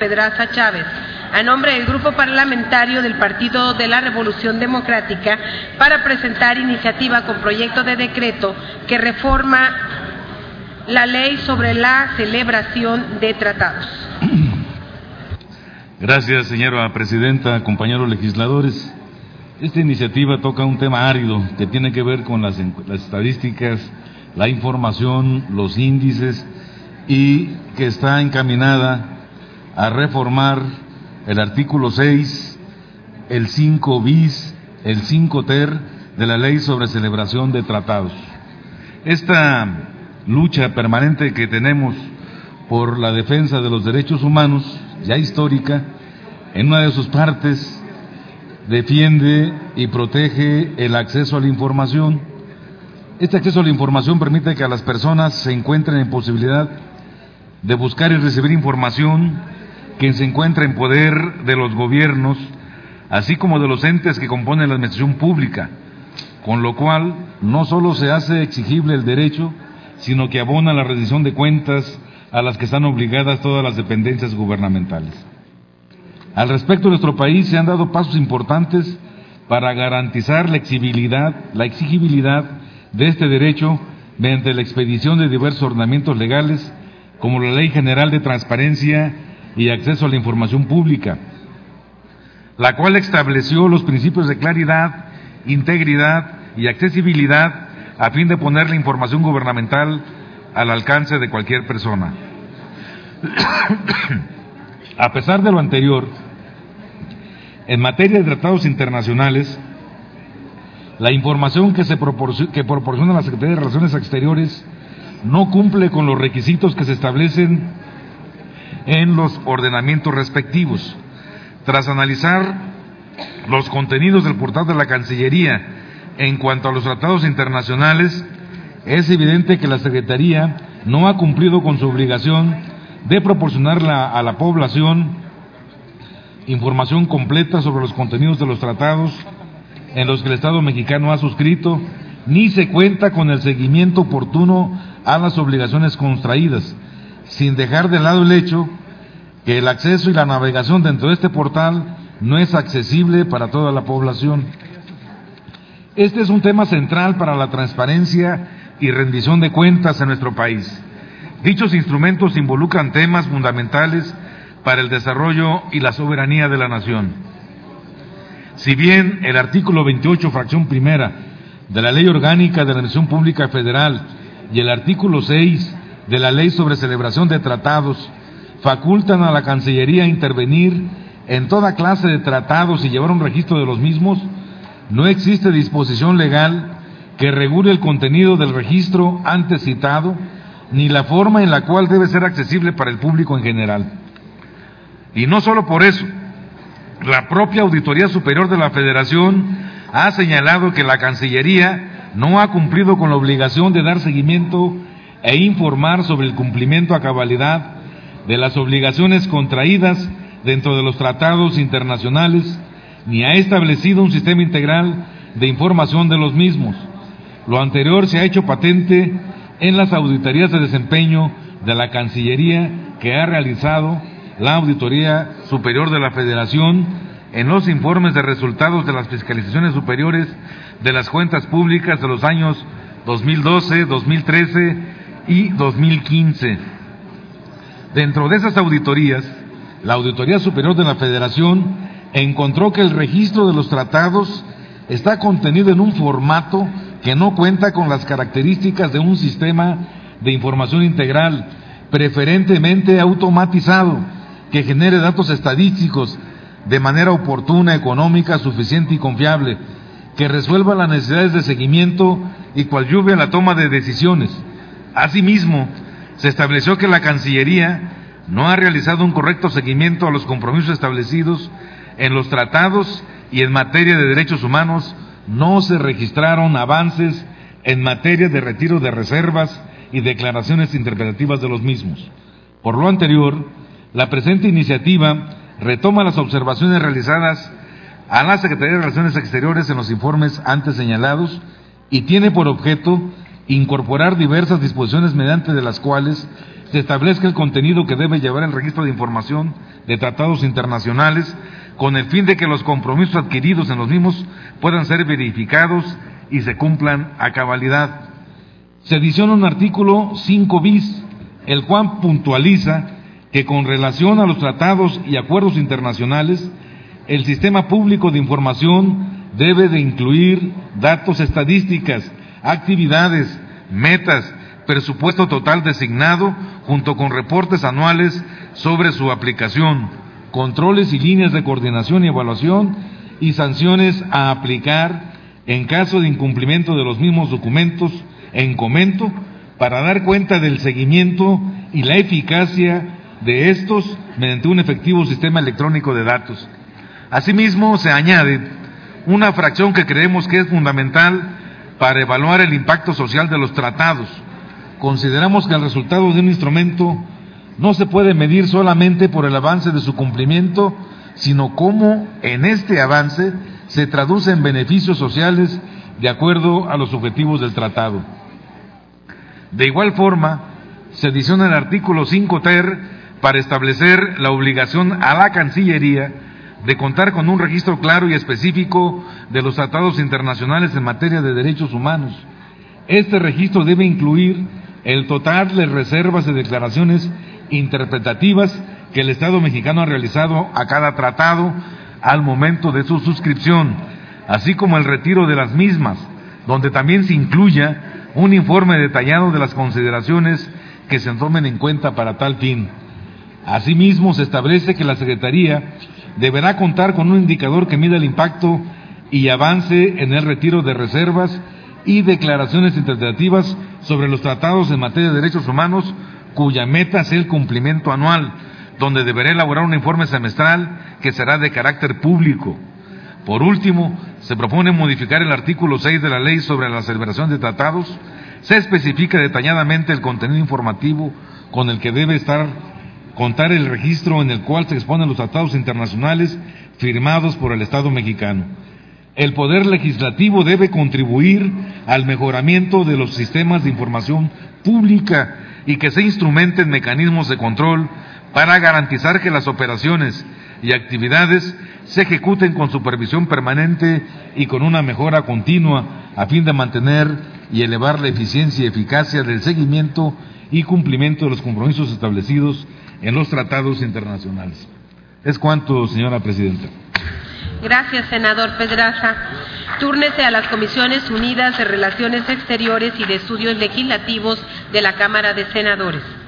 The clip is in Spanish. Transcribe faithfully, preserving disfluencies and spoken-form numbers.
Pedraza Chávez, a nombre del Grupo Parlamentario del Partido de la Revolución Democrática, para presentar iniciativa con proyecto de decreto que reforma la ley sobre la celebración de tratados. Gracias, señora presidenta, compañeros legisladores. Esta iniciativa toca un tema árido que tiene que ver con las, las estadísticas, la información, los índices, y que está encaminada a reformar el artículo seis, el cinco bis, el cinco ter de la Ley sobre Celebración de Tratados. Esta lucha permanente que tenemos por la defensa de los derechos humanos, ya histórica, en una de sus partes defiende y protege el acceso a la información. Este acceso a la información permite que a las personas se encuentren en posibilidad de buscar y recibir información que se encuentra en poder de los gobiernos, así como de los entes que componen la administración pública, con lo cual no solo se hace exigible el derecho, sino que abona la rendición de cuentas a las que están obligadas todas las dependencias gubernamentales. Al respecto, en nuestro país se han dado pasos importantes para garantizar la exigibilidad, la exigibilidad de este derecho mediante la expedición de diversos ordenamientos legales, como la Ley General de Transparencia y Acceso a la Información Pública, la cual estableció los principios de claridad, integridad y accesibilidad a fin de poner la información gubernamental al alcance de cualquier persona. A pesar de lo anterior, en materia de tratados internacionales, la información que se proporciona, que proporciona la Secretaría de Relaciones Exteriores no cumple con los requisitos que se establecen en los ordenamientos respectivos. Tras analizar los contenidos del portal de la Cancillería en cuanto a los tratados internacionales, es evidente que la Secretaría no ha cumplido con su obligación de proporcionar a la población información completa sobre los contenidos de los tratados en los que el Estado mexicano ha suscrito, ni se cuenta con el seguimiento oportuno a las obligaciones contraídas, sin dejar de lado el hecho que el acceso y la navegación dentro de este portal no es accesible para toda la población. Este es un tema central para la transparencia y rendición de cuentas en nuestro país. Dichos instrumentos involucran temas fundamentales para el desarrollo y la soberanía de la nación. Si bien el artículo veintiocho, fracción primera, de la Ley Orgánica de la Administración Pública Federal y el artículo seis de la Ley sobre Celebración de Tratados facultan a la Cancillería a intervenir en toda clase de tratados y llevar un registro de los mismos, no existe disposición legal que regule el contenido del registro antes citado, ni la forma en la cual debe ser accesible para el público en general. Y no solo por eso, la propia Auditoría Superior de la Federación ha señalado que la Cancillería no ha cumplido con la obligación de dar seguimiento e informar sobre el cumplimiento a cabalidad de las obligaciones contraídas dentro de los tratados internacionales, ni ha establecido un sistema integral de información de los mismos. Lo anterior se ha hecho patente en las auditorías de desempeño de la Cancillería que ha realizado la Auditoría Superior de la Federación en los informes de resultados de las fiscalizaciones superiores de las cuentas públicas de los años dos mil doce, dos mil trece y dos mil quince. Dentro de esas auditorías, la Auditoría Superior de la Federación encontró que el registro de los tratados está contenido en un formato que no cuenta con las características de un sistema de información integral, preferentemente automatizado, que genere datos estadísticos de manera oportuna, económica, suficiente y confiable, que resuelva las necesidades de seguimiento y coadyuve a la toma de decisiones. Asimismo, se estableció que la Cancillería no ha realizado un correcto seguimiento a los compromisos establecidos en los tratados y en materia de derechos humanos no se registraron avances en materia de retiro de reservas y declaraciones interpretativas de los mismos. Por lo anterior, la presente iniciativa retoma las observaciones realizadas a la Secretaría de Relaciones Exteriores en los informes antes señalados y tiene por objeto incorporar diversas disposiciones mediante de las cuales se establezca el contenido que debe llevar el registro de información de tratados internacionales, con el fin de que los compromisos adquiridos en los mismos puedan ser verificados y se cumplan a cabalidad. Se adiciona un artículo cinco bis, el cual puntualiza que con relación a los tratados y acuerdos internacionales, el sistema público de información debe de incluir datos estadísticas, actividades, metas, presupuesto total designado, junto con reportes anuales sobre su aplicación, controles y líneas de coordinación y evaluación y sanciones a aplicar en caso de incumplimiento de los mismos documentos en comento, para dar cuenta del seguimiento y la eficacia de estos mediante un efectivo sistema electrónico de datos. Asimismo, se añade una fracción que creemos que es fundamental para evaluar el impacto social de los tratados. Consideramos que el resultado de un instrumento no se puede medir solamente por el avance de su cumplimiento, sino cómo en este avance se traduce en beneficios sociales de acuerdo a los objetivos del tratado. De igual forma, se adiciona el artículo cinco ter para establecer la obligación a la Cancillería de contar con un registro claro y específico de los tratados internacionales en materia de derechos humanos. Este registro debe incluir el total de reservas y declaraciones interpretativas que el Estado mexicano ha realizado a cada tratado al momento de su suscripción, así como el retiro de las mismas, donde también se incluya un informe detallado de las consideraciones que se tomen en cuenta para tal fin. Asimismo, se establece que la Secretaría deberá contar con un indicador que mida el impacto y avance en el retiro de reservas y declaraciones interpretativas sobre los tratados en materia de derechos humanos, cuya meta sea el cumplimiento anual, donde deberá elaborar un informe semestral que será de carácter público. Por último, se propone modificar el artículo seis de la Ley sobre la celebración de tratados. Se especifica detalladamente el contenido informativo con el que debe estar contar el registro en el cual se exponen los tratados internacionales firmados por el Estado mexicano. El Poder Legislativo debe contribuir al mejoramiento de los sistemas de información pública y que se instrumenten mecanismos de control para garantizar que las operaciones y actividades se ejecuten con supervisión permanente y con una mejora continua a fin de mantener y elevar la eficiencia y eficacia del seguimiento y cumplimiento de los compromisos establecidos en los tratados internacionales. Es cuanto, señora presidenta. Gracias, senador Pedraza. Túrnese a las Comisiones Unidas de Relaciones Exteriores y de Estudios Legislativos de la Cámara de Senadores.